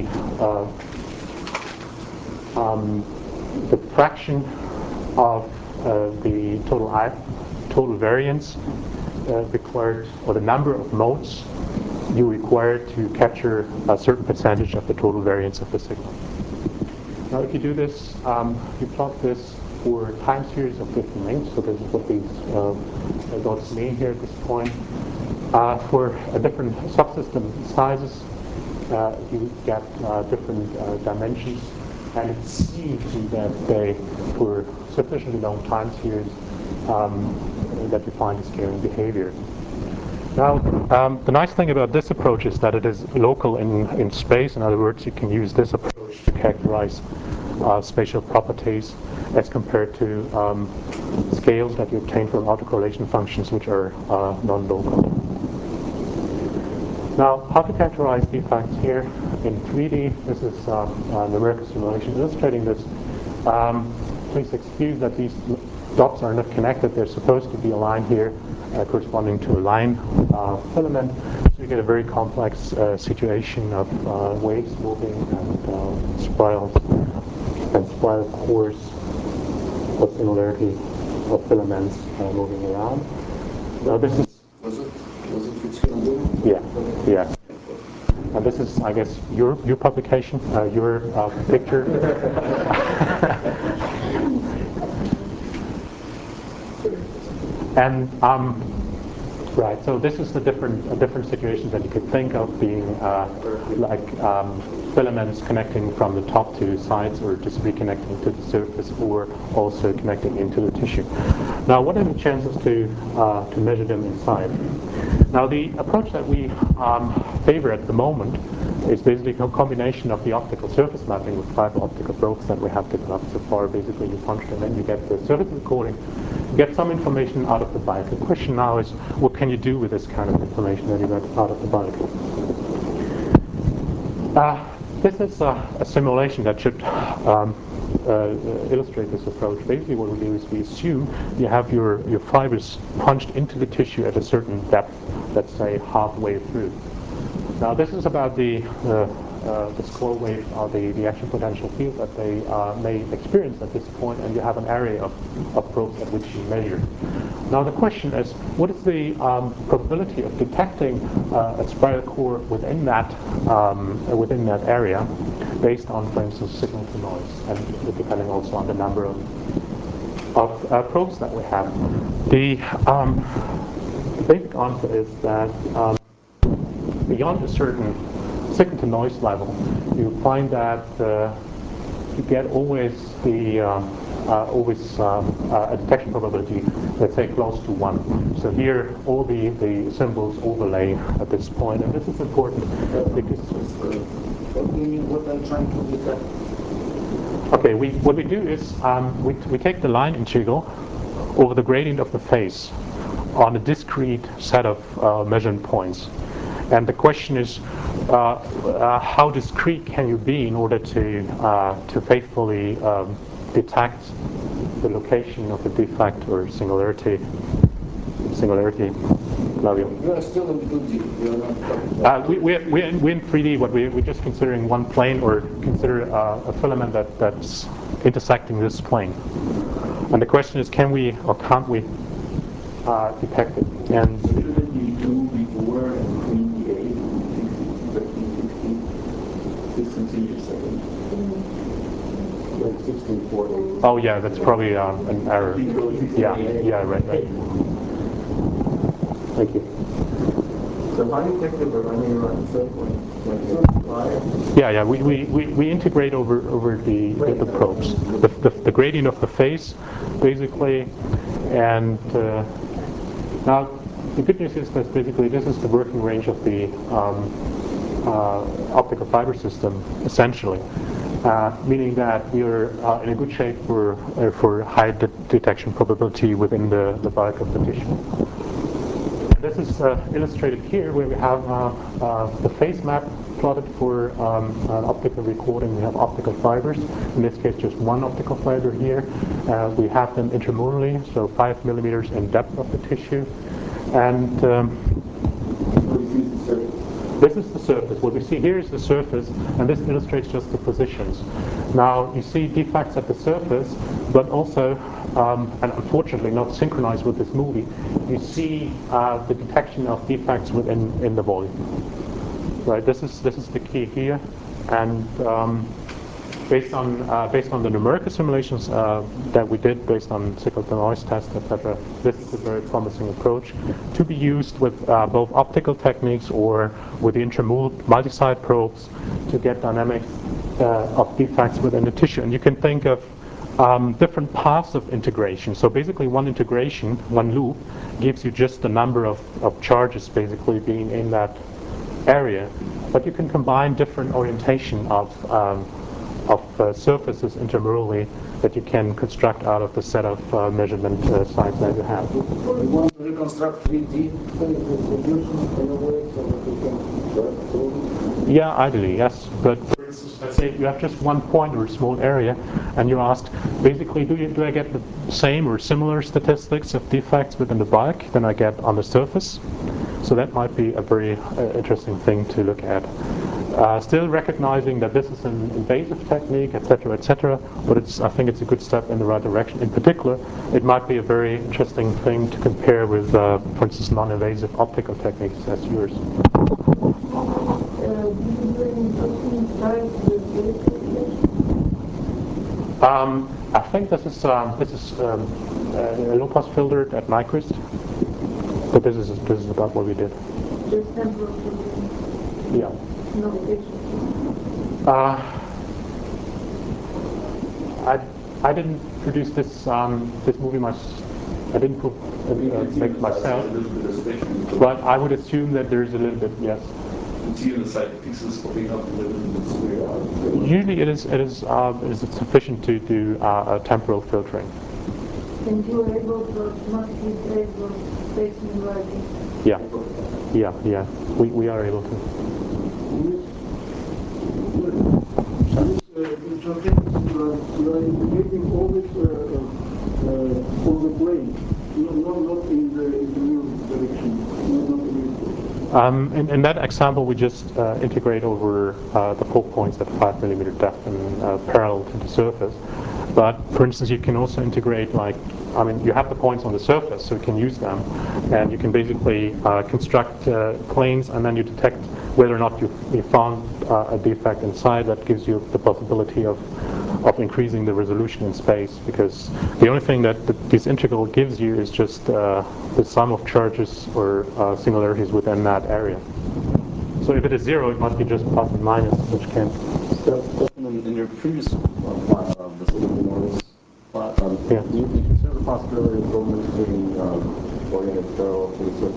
fraction of the total variance required, or the number of modes you require to capture a certain percentage of the total variance of the signal. Now, if you do this, you plot this for time series of different lengths. So this is what these dots mean here at this point. For different subsystem sizes, you get different dimensions, and it seems that they, for sufficiently long time series, that you find the scaling behavior. Now, the nice thing about this approach is that it is local in space. In other words, you can use this approach to characterize spatial properties as compared to scales that you obtain from autocorrelation functions, which are non-local. Now, how to characterize defects here in 3D? This is a numerical simulation illustrating this. Please excuse that these dots are not connected. They're supposed to be aligned here, corresponding to a line filament. So you get a very complex situation of waves moving and spiral cores of similarity of filaments moving around. Now this is... Was it Fitzgerald? Yeah. And this is, I guess, your publication, your picture. And right, so this is the different situations that you could think of being like filaments connecting from the top to sides, or just reconnecting to the surface, or also connecting into the tissue. Now, what are the chances to measure them inside? Now, the approach that we favor at the moment is basically a combination of the optical surface mapping with fiber optical probes that we have developed so far. Basically, you punch them in, you get the surface recording, you get some information out of the bike. The question now is, what can you do with this kind of information that you got out of the bike? This is a simulation that should illustrate this approach, basically what we do is we assume you have your fibers punched into the tissue at a certain depth, let's say halfway through. Now this is about the scroll wave, or the action potential field that they may experience at this point, and you have an area of probes at which you measure. Now the question is, what is the probability of detecting a spiral core within that area, based on, for instance, signal to noise, and depending also on the number of probes that we have. The basic answer is that beyond a certain signal to noise level, you find that you get always a detection probability, let's say, close to 1. So here all the symbols overlay at this point, and this is important because what do you mean, what I'm trying to detect? Okay, what we do is we take the line integral over the gradient of the face on a discrete set of measurement points. And the question is, how discrete can you be in order to faithfully detect the location of the defect or singularity? Flavio. You are still in 2D. You are not we're in 3D, but we're just considering one plane, or consider a filament that's intersecting this plane. And the question is, can we or can't we detect it? And shouldn't we do before and between the 8 and 16 second? 1640. Oh yeah, that's probably an error. Yeah, right. Thank you. So how do you detect the running around circle? Yeah. We integrate over the probes, the gradient of the face, basically, and now the good news is that basically this is the working range of the optical fiber system, essentially, meaning that we are in a good shape for high detection probability within the bulk of the tissue. This is illustrated here, where we have the phase map plotted for an optical recording. We have optical fibers, in this case just one optical fiber here. We have them intermodally, so 5 millimeters in depth of the tissue. And this is the surface. What we see here is the surface, and this illustrates just the positions. Now you see defects at the surface, but also, and unfortunately not synchronized with this movie, you see the detection of defects within the volume. Right. This is the key here, and based on the numerical simulations that we did, based on signal to noise tests, etc., this is a very promising approach to be used with both optical techniques or with the multi-site probes to get dynamics of defects within the tissue. And you can think of different paths of integration. So basically one integration, one loop, gives you just the number of charges basically being in that area, but you can combine different orientation of surfaces intermurally that you can construct out of the set of measurement sites that you have. You want to reconstruct 3D distribution in a way so that you can Yeah, ideally, yes. But for instance, let's say you have just one point or a small area, and you ask, basically, do I get the same or similar statistics of defects within the bulk than I get on the surface? So that might be a very interesting thing to look at. Still recognizing that this is an invasive technique, etc., but I think it's a good step in the right direction. In particular, it might be a very interesting thing to compare with, for instance, non-invasive optical techniques as yours. I think this is a low-pass filter at Nyquist, but this is about what we did. Just temporal filtering. Yeah. No picture. I didn't produce this movie I didn't make it myself, but I would assume that there's a little bit, yes. See on the side pixels popping up a little bit. Usually it is sufficient to do temporal filtering. And you are able to automatically trace those space inverting? Yeah. We are able to. you are integrating all this on the plane, not in the new direction, not in this. In that example, we just integrate over the 4 points at 5 millimeter depth and parallel to the surface. But for instance, you can also integrate, you have the points on the surface, so you can use them, and you can basically construct planes, and then you detect whether or not you found a defect inside. That gives you the possibility of increasing the resolution in space, because the only thing that this integral gives you is just the sum of charges or singularities within that area. So if it is 0, it must be just plus and minus, which can. In your previous plot of the Morris plot, do you consider the possibility of going between oriented parallel to the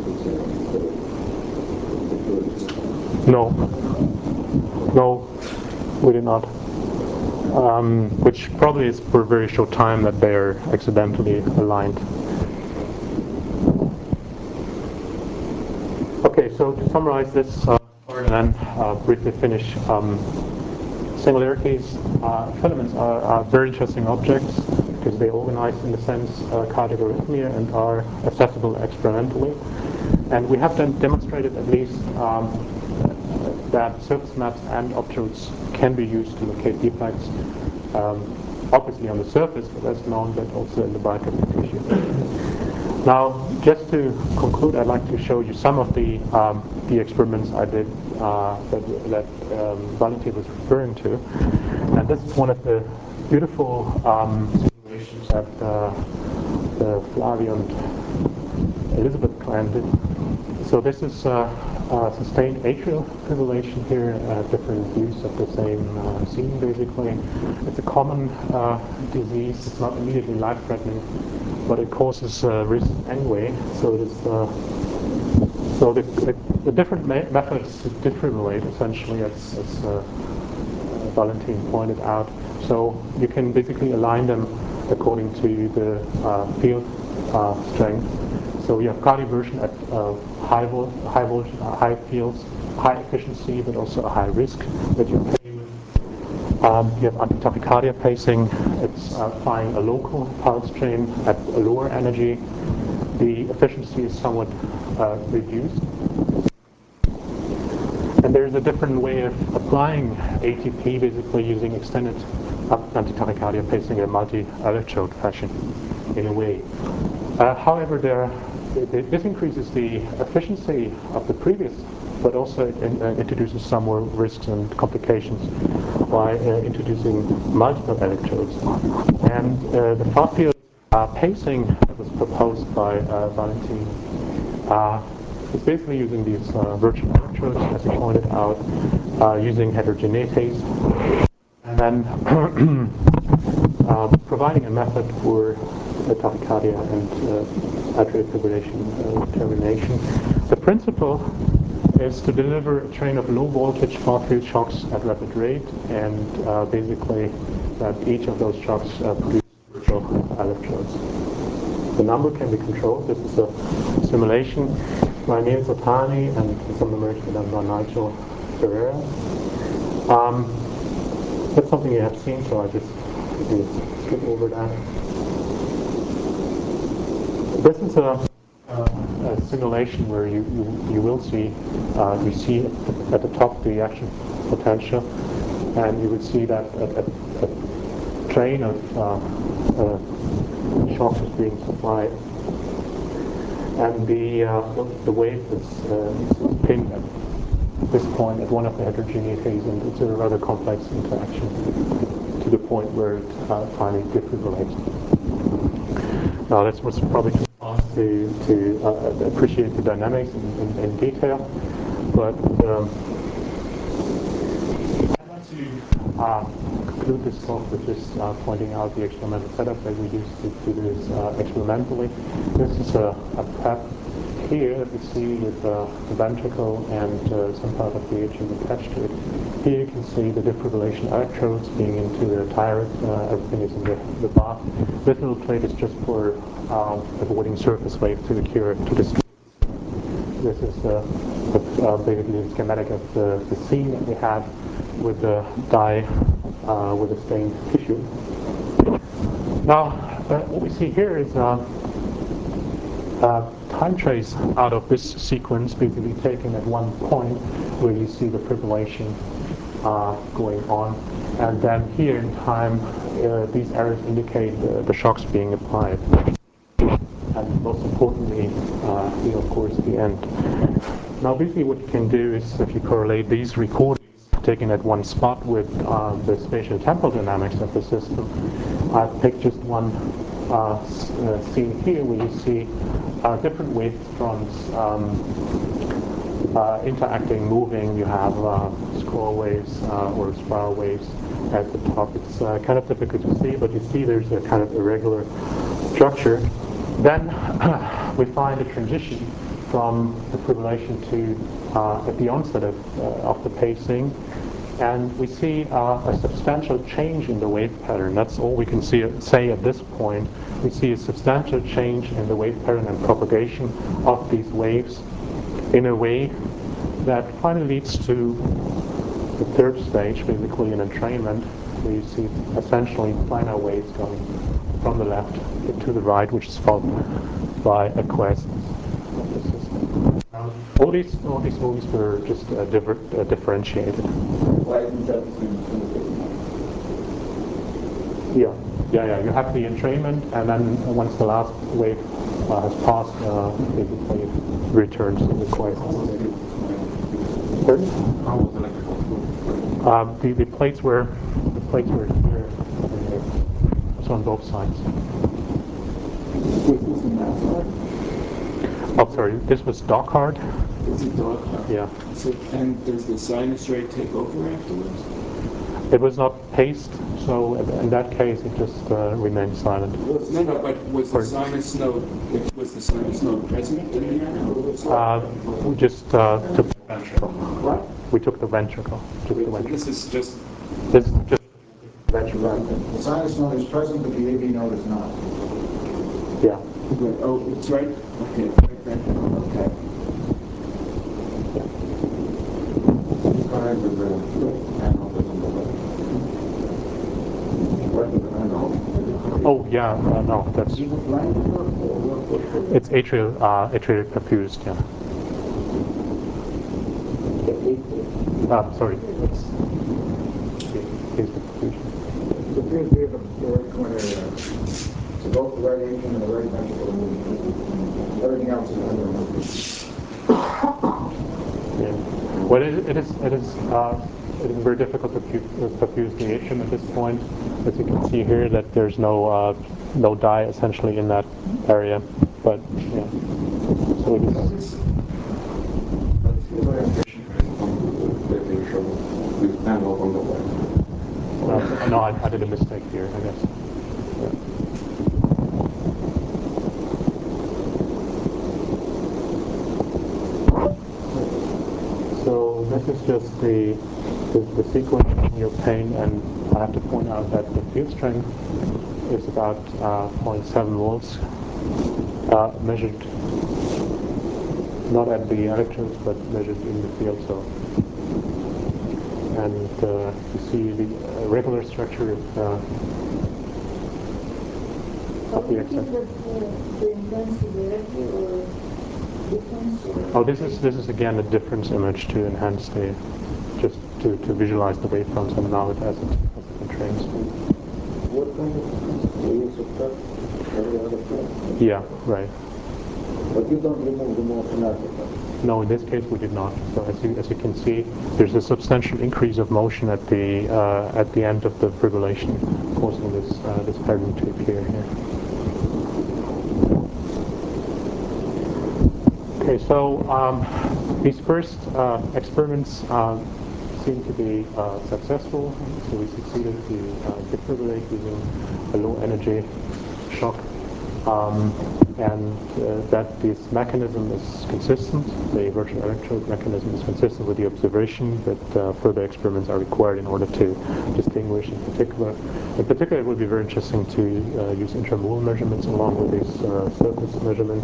surface? No, we did not. Which probably is for a very short time that they are accidentally aligned. Okay, so to summarize this part and then briefly finish. Singularities, filaments are very interesting objects because they organize in the sense cardiorhythmia and are accessible experimentally. And we have then demonstrated at least that surface maps and optodes can be used to locate defects, obviously on the surface, but that's known, but also in the biotechnical tissue. Now, just to conclude, I'd like to show you some of the experiments I did that Valentin was referring to. And this is one of the beautiful simulations that Flavio and Elizabeth Clan did. So this is sustained atrial fibrillation here, different views of the same scene basically. It's a common disease. It's not immediately life-threatening, but it causes risk anyway. So it is, so the different methods to defibrillate essentially, as Valentin pointed out. So you can basically align them according to the field strength. So we have cardioversion at high voltage, high fields, high efficiency, but also a high risk that you play with. You have antitachycardia pacing. It's applying a local pulse stream at a lower energy. The efficiency is somewhat reduced. And there's a different way of applying ATP, basically using extended antitachycardia pacing in a multi-electrode fashion, in a way. However, this increases the efficiency of the previous, but also it introduces some more risks and complications by introducing multiple electrodes. And the far-field pacing that was proposed by Valentin is basically using these virtual electrodes, as he pointed out, using heterogeneities, and then providing a method for tachycardia and atrial fibrillation termination. The principle is to deliver a train of low voltage far field shocks at rapid rate, and basically that each of those shocks produce virtual electrodes. The number can be controlled. This is a simulation by Niels Otani and some emerged done by Nigel Ferreira. That's something you have seen, so I just skip over that. This is a simulation where you will see, you see at the top the action potential, and you would see that a train of shocks is being supplied, and the wave is pinned at this point at one of the heterogeneities, and it's a rather complex interaction to the point where it finally defibrillates. Now this was probably too fast to appreciate the dynamics in detail, but I'd like to conclude this talk with just pointing out the experimental setup that we used to do this experimentally. This is a PEP here that we see with the ventricle and some part of the atrium attached to it. Here you can see the defibrillation electrodes being into the tyrant. Everything is in the bath. This little plate is just for avoiding surface wave to occur to this. This is basically the schematic of the scene that we have with the dye with a stained tissue. Now, what we see here is time trace out of this sequence, basically taken at one point where you see the fibrillation going on, and then here in time these arrows indicate the shocks being applied, and most importantly here of course the end. Now basically what you can do is, if you correlate these recordings taken at one spot with the spatial temporal dynamics of the system, I've picked just one scene here where you see different waveforms interacting, moving. You have scroll waves or spiral waves at the top. It's kind of difficult to see, but you see there's a kind of irregular structure. Then we find a transition from the fibrillation to at the onset of the pacing, and we see a substantial change in the wave pattern. That's all we can say at this point. We see a substantial change in the wave pattern and propagation of these waves in a way that finally leads to the third stage, basically an entrainment, where you see essentially planar waves going from the left to the right, which is followed by a quiescence of the system. All these movies were just differentiated. Why isn't that Yeah. You have the entrainment, and then once the last wave has passed, basically it returns to the quiescence. The plates were here, so on both sides. Was this a math hard? Oh, sorry, this was Dock hard. It's a dog hard. Yeah. So, and does the sinus rate take over afterwards? It was not paced, so in that case it just remained silent. No, but was the sinus node present in the area? We just took the ventricle. What? We took the ventricle. This is just the ventricle. The sinus node is present, but the AV node is not. Yeah. Oh, it's right. Okay. Okay. Oh yeah, no, that's it's atrial perfused. Yeah. Sorry, it's the perfusion. It appears to be the right coronary area. So both the right atrium and the right ventricle are moving. Everything else is under. Yeah. Well, it is very difficult to perfuse the atrium at this point. As you can see here, that there's no dye essentially in that area. But yeah, so it is. No, I did a mistake here, I guess. Yeah. So this is just the sequence in your pain, and I have to point out that the field strength is about 0.7 volts, measured not at the electrodes but measured in the field. So, and you see the regular structure of the axis. Oh, this is again a difference image to enhance the, just to visualize the waveforms, and now it has it entrains. What kind of do you subtract every other frame? Yeah, right. But you don't remove the more kinetic. No, in this case we did not. So as you can see, there's a substantial increase of motion at the end of the fibrillation, causing this pattern to appear here. Okay, so these first experiments seem to be successful. So we succeeded to defibrillate using a low energy shock, and that this mechanism is consistent. The virtual electrode mechanism is consistent with the observation, that further experiments are required in order to distinguish in particular. In particular, it would be very interesting to use intramural measurements along with these surface measurements.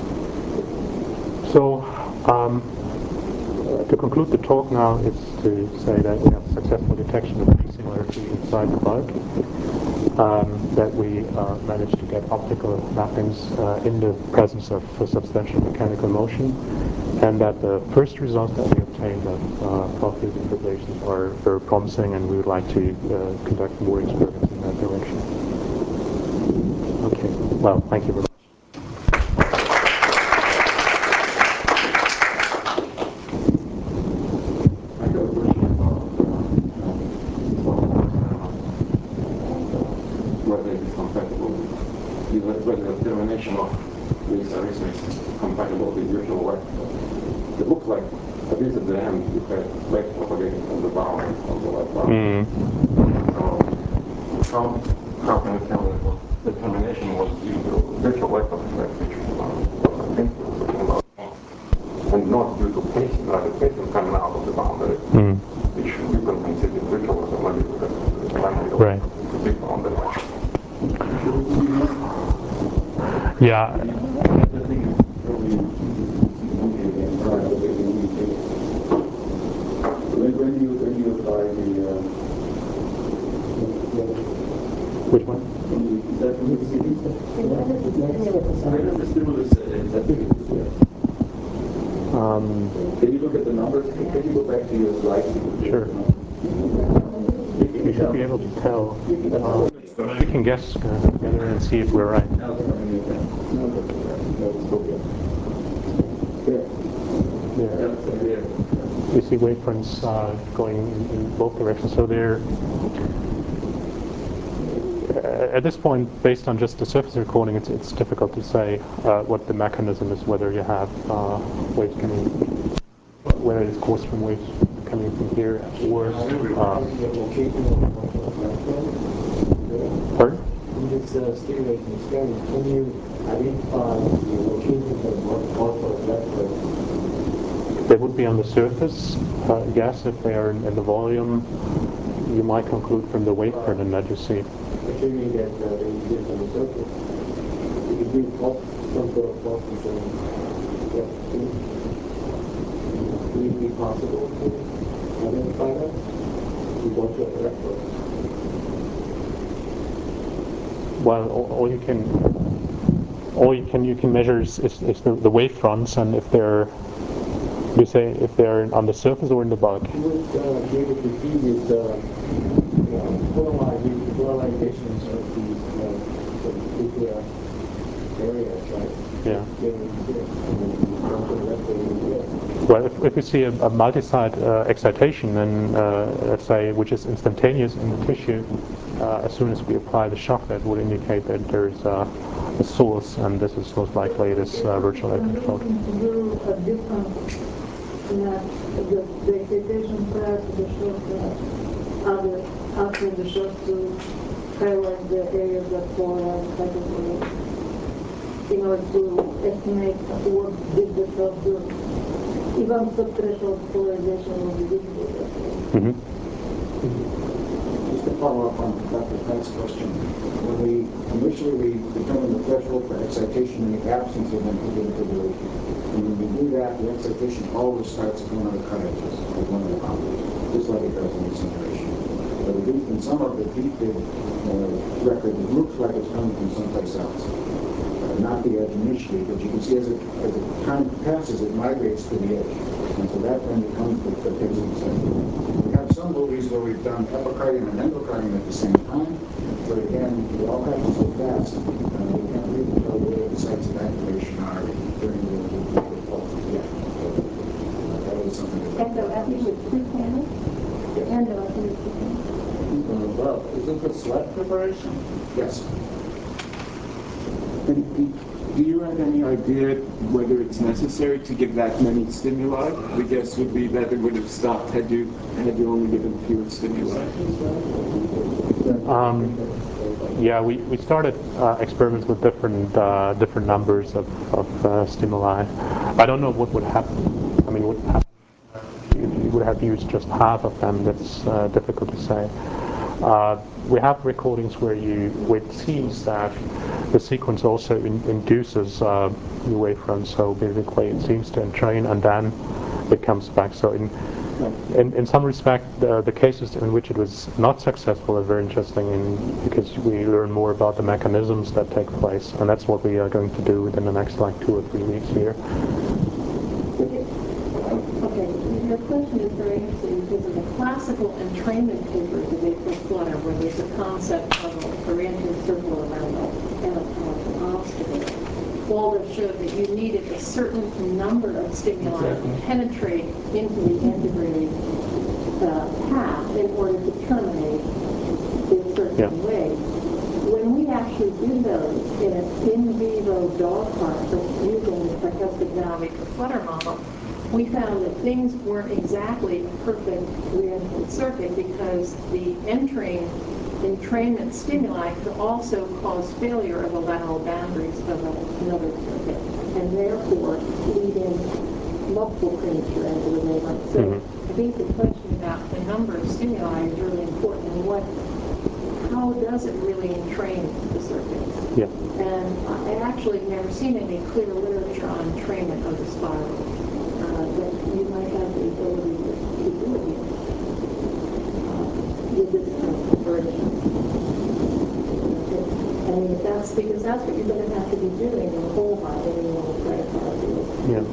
So, to conclude the talk now is to say that we have successful detection of the singular photography inside the bug, that we managed to get optical mappings in the presence of substantial mechanical motion, and that the first results that we obtained of profit interpolations are very promising, and we would like to conduct more experiments in that direction. Okay, well, thank you very much. Whether the determination of these arithmetics is compatible with virtual vector. It looks like, at least at the end, you had wave propagating from the boundary, from the left boundary. So, how can we tell that the determination was due to virtual vector effect, which was about, and not due to pacing, rather pacing coming out of the boundary, which you can consider virtual, so maybe the boundary right. Big boundary. Yeah. When you apply the which one? Can you look at the numbers? Can you go back to your slide? Sure. We should be able to tell. We can guess together and see if we're right. We see wavefronts going in both directions. So they're at this point, based on just the surface recording, it's difficult to say what the mechanism is. Whether you have waves coming, whether it's coarse from waves coming from here, or pardon? In this stimulation experiment, can you identify the locations of multiple vectors? They would be on the surface. Yes, if they are in the volume, you might conclude from the wavefront and that you see. Assuming that they exist on the surface, you could do some sort of pulse control. Would it be possible to identify that? You go to a vector. Well, all you can measure is the wavefronts, and if they're, you say if they're on the surface or in the bulk. You would be able to see these polarizations of these particular areas, right? Yeah. Well, if we see a multi-site excitation, then let's say which is instantaneous in the tissue, as soon as we apply the shock, that would indicate that there's a source, and this is most likely this virtual electric field. Do a different the excitation prior to the shock, after the shock, to highlight the areas that polarize hyperpolarized, in order to estimate what did the shock do. Even subthreshold polarization will be visible. Just to follow up on Dr. Peck's question, when initially we determine the threshold for excitation in the absence of interpolation. And when we do that, the excitation always starts at one of the cut edges, or one of the boundaries, just like it does in the simulation. But at least in some of the deep record, it looks like it's coming from someplace else. Not the edge initially, but you can see as time passes, it migrates to the edge. And so that then becomes the pixel segment. We have some movies where we've done epicardium and endocardium at the same time, but again, it all happens so fast, we can't really tell where the sites of activation are during the pulse. Yeah. That is something that... Endoepi with two panels? The endoepi with two panels? Well, isn't this left preparation? Yes. Do you have any idea whether it's necessary to give that many stimuli? The guess would be that it would have stopped had you only given fewer stimuli. Yeah, we started experiments with different numbers of stimuli. I don't know what would happen. I mean, what would happen if you would have used just half of them? That's difficult to say. We have recordings where it seems that the sequence also induces new wavefronts. So basically, it seems to entrain and then it comes back. So in some respect, the cases in which it was not successful are very interesting because we learn more about the mechanisms that take place, and that's what we are going to do within the next 2 or 3 weeks here. Okay, your question is very interesting because in the classical entrainment papers of April Flutter, where there's a concept of a Lorentzian circle around an obstacle, Waldo showed that you needed a certain number of stimuli to penetrate into the integrated path in order to terminate in a certain way. When we actually did those in an in vivo dog park, using the stochastic Dynamic Flutter model, we found that things weren't exactly a perfect reinforcement circuit because the entering entrainment stimuli could also cause failure of the lateral boundaries of another circuit, and therefore lead in multiple premature ends of the wavelength. So I think the question about the number of stimuli is really important, and how does it really entrain the circuits? Yeah. And I actually have never seen any clear literature on entrainment of the spiral. That you might have the ability to do it with this kind of conversion. I mean, that's because that's what you're going to have to be doing in the whole body when you want to try to follow it. Yeah.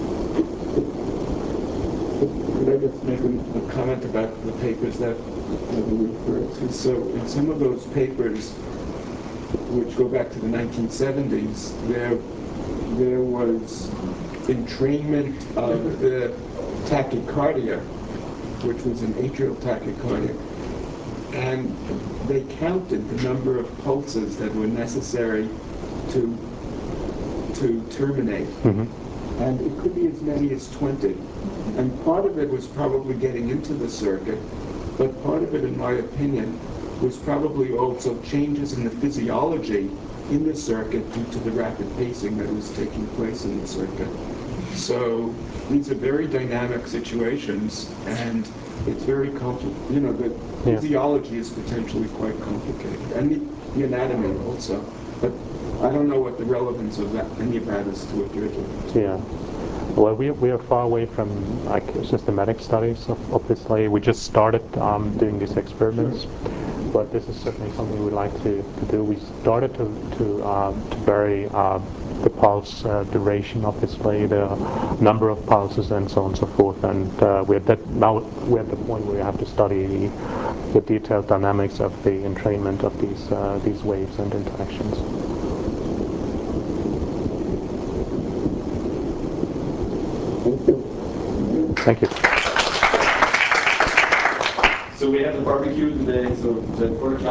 Could I just make a comment about the papers that we referred to? So in some of those papers, which go back to the 1970s, there was entrainment of the tachycardia, which was an atrial tachycardia, and they counted the number of pulses that were necessary to terminate. And it could be as many as 20. And part of it was probably getting into the circuit, but part of it, in my opinion, was probably also changes in the physiology in the circuit due to the rapid pacing that was taking place in the circuit. So these are very dynamic situations, and it's very complicated. You know, the physiology is potentially quite complicated, and the anatomy also. But I don't know what the relevance of any of that is to what you're doing. Yeah. Well, we are far away from systematic studies, obviously. We just started doing these experiments, but this is certainly something we'd like to do. We started to vary the pulse duration, obviously, the number of pulses, and so on and so forth. And now we're at the point where we have to study the detailed dynamics of the entrainment of these waves and interactions. Thank you. So we have the barbecue today, so the